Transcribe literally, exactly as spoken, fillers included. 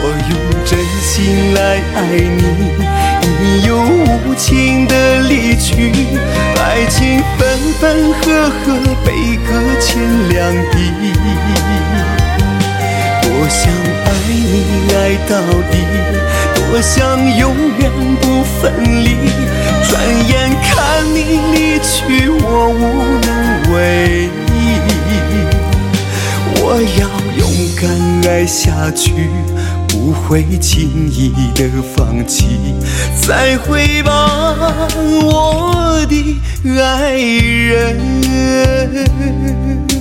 我用真心来爱你，你又无情的离去，爱情分分合合，悲歌千两地。多想爱你爱到底，多想永远不分离，转眼看你离去，我无能为力。我要勇敢爱下去，不会轻易的放弃，再回望我的爱人。